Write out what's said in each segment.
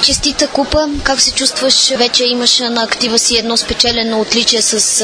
Честита купа. Как се чувстваш? Вече имаш на актива си едно спечелено отличие с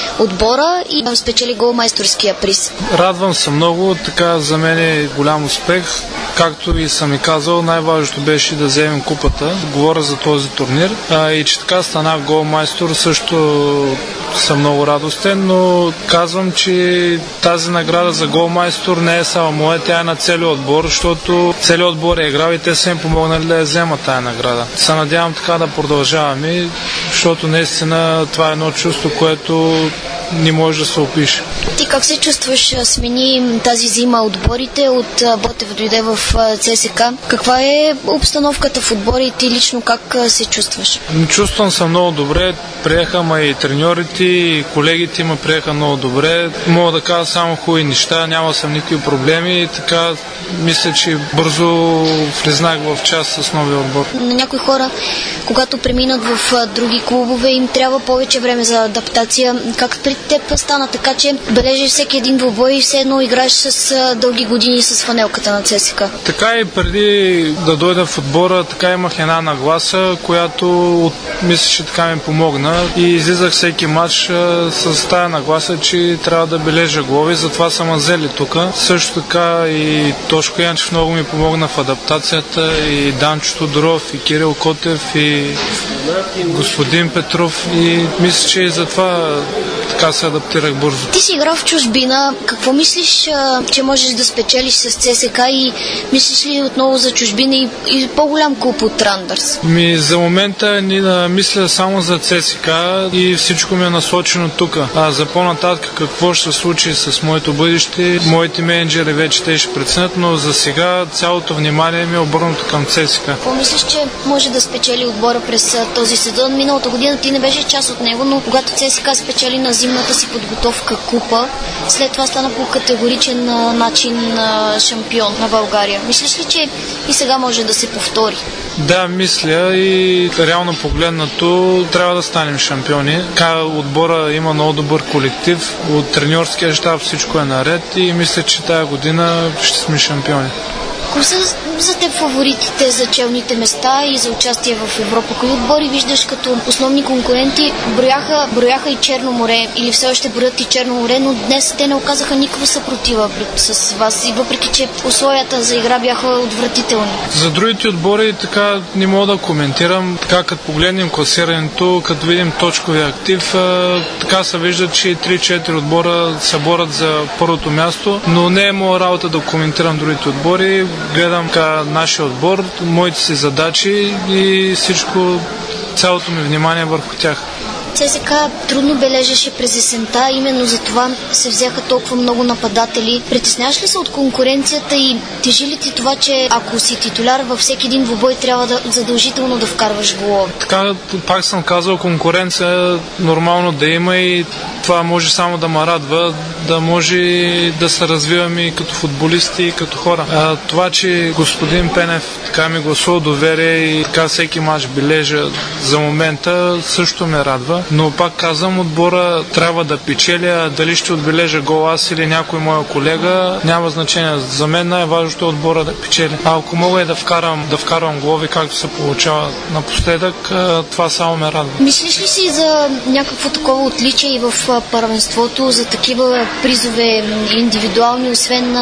отбора и спечели голмайсторския приз. Радвам се много. Така за мен е голям успех. Както и съм и казал, най-важното беше да вземем купата. Говоря за този турнир. И че така станах голмайстор, също съм много радостен, но казвам, че тази награда за голмайстор не е само моя, тя е на целия отбор, защото целият отбор е играл и те са им помогнали да я вземат тая награда. Се надявам така да продължаваме, защото наистина това е едно чувство, което не може да се опише. Ти как се чувстваш? Смени тази зима отборите, от Ботев дойде в ЦСК. Каква е обстановката в отбора и ти лично как се чувстваш? Чувствам се много добре. Приеха ме и треньорите, и колегите ме приеха много добре. Мога да кажа само хубави неща, няма съм никакви проблеми. Така мисля, че бързо влезнах в час с новия отбор. На някои хора, когато преминат в други клубове, им трябва повече време за адаптация. Как при теб стана така, че бележиш всеки един двубой и все едно играеш с дълги години с фанелката на ЦСКА? Така и преди да дойда в отбора, така имах една нагласа, която мисля, че така ми помогна и излизах всеки матч с тая нагласа, че трябва да бележа голови, затова съм взели тук. Също така и Тошко Янчев много ми помогна в адаптацията, и Данчо Тодоров, и Кирил Котев, и господин Петров, и мисля, че и затова така се адаптирах бързо. Ти си играл в чужбина. Какво мислиш, че можеш да спечелиш с ЦСКА и мислиш ли отново за чужбина и по-голям клуб от Рандърс? За момента не мисля само за ЦСКА и всичко ми е насочено тук. За по-нататък какво ще се случи с моето бъдеще, моите менеджери вече те ще преценят, но за сега цялото внимание ми е обърнато към ЦСКА. Какво мислиш, че може да спечели отбора през този сезон? Миналата година ти не беше част от него, но когато ЦСКА спечели на зимната си подготовка купа, след това стана по категоричен начин шампион на България. Мислиш ли, че и сега може да се повтори? Да, мисля и реално погледнато трябва да станем шампиони. Отбора има много добър колектив, от треньорския щаб всичко е наред и мисля, че тая година ще сме шампиони. Кои са за теб фаворитите за челните места и за участие в Европа? Кои отбори виждаш като основни конкуренти? Брояха и Черно море или все още броят и Черно море, но днес те не оказаха никаква съпротива с вас и въпреки, че условията за игра бяха отвратителни. За другите отбори така не мога да коментирам. Така като погледнем класирането, като видим точковия актив, така се вижда, че 3-4 отбора се борят за първото място, но не е моя работа да коментирам другите отбори. Гледам нашия отбор, моите си задачи и всичко, цялото ми внимание върху тях. ЦСКА трудно бележеше през есента, именно за това се взеха толкова много нападатели. Притесняваш ли се от конкуренцията и тежи ли ти това, че ако си титуляр във всеки един двубой трябва задължително да вкарваш голове? Така, пак съм казал, конкуренция нормално да има и това може само да ме радва, да може да се развиваме и като футболисти, и като хора. Това, че господин Пенев така ми гласува доверие и така всеки мач бележа за момента, също ме радва. Но пак казвам, отбора трябва да печеля, дали ще отбележа гол аз или някой моя колега, няма значение. За мен най-важното е отбора да печели. А ако мога и да вкарвам голови, както се получава напоследък, това само ме радва. Мислиш ли си за някакво такова отличие и в първенството, за такива призове индивидуални, освен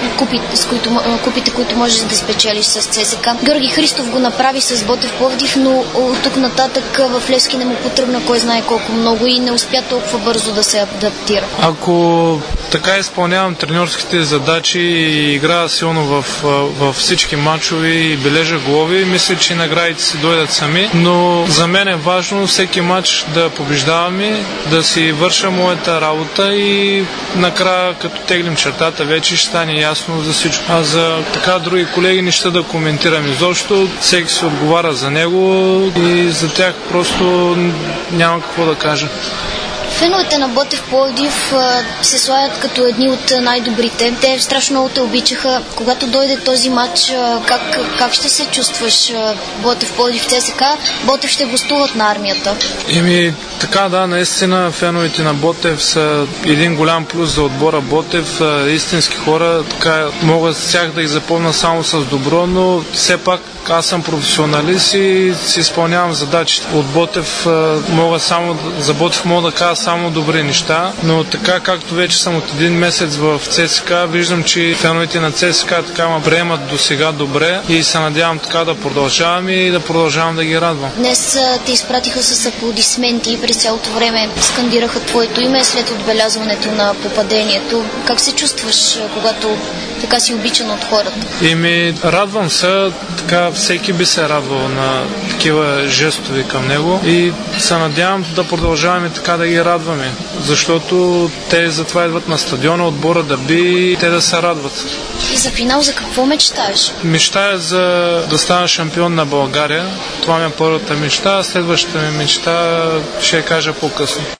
купите, които можеш да спечелиш с ЦСКА? Георги Христов го направи с Ботев Пловдив, но от тук нататък в Левски не му потръгна кой знае колко много и не успя толкова бързо да се адаптира. Ако така изпълнявам треньорските задачи и играя силно в всички мачове и бележа голови, мисля, че наградите си дойдат сами, но за мен е важно всеки мач да побеждаваме, да си върша моята работа и накрая, като теглим чертата, вече ще стане ясно за всичко. А за така други колеги не ще да коментирам изобщо, всеки се отговаря за него и за тях просто няма какво да кажа. Феновете на Ботев Пловдив се славят като едни от най-добрите. Те страшно много те обичаха. Когато дойде този матч, как ще се чувстваш? Ботев Пловдив ЦСКА, Ботев ще гостуват на армията. Така да, наистина феновете на Ботев са един голям плюс за отбора Ботев. Истински хора, така мога с тях да ги запомня само с добро, но все пак аз съм професионалист и си изпълнявам задачите. От Ботев за Ботев мога да кажа само добри неща, но така както вече съм от един месец в ЦСКА, виждам, че феновете на ЦСКА така ме приемат до сега добре и се надявам така да продължавам и да продължавам да ги радвам. Днес те изпратиха с аплодисменти и през цялото време скандираха твоето име след отбелязването на попадението. Как се чувстваш, когато така си обичан от хората? Радвам се, така всеки би се радвал на такива жестови към него и се надявам да продължаваме така да ги радваме, защото те затова идват на стадиона, отбора да би и те да се радват. И за финал за какво мечтаеш? Мечтая да стана шампион на България. Това ми е първата мечта, следващата ми мечта ще я кажа по-късно.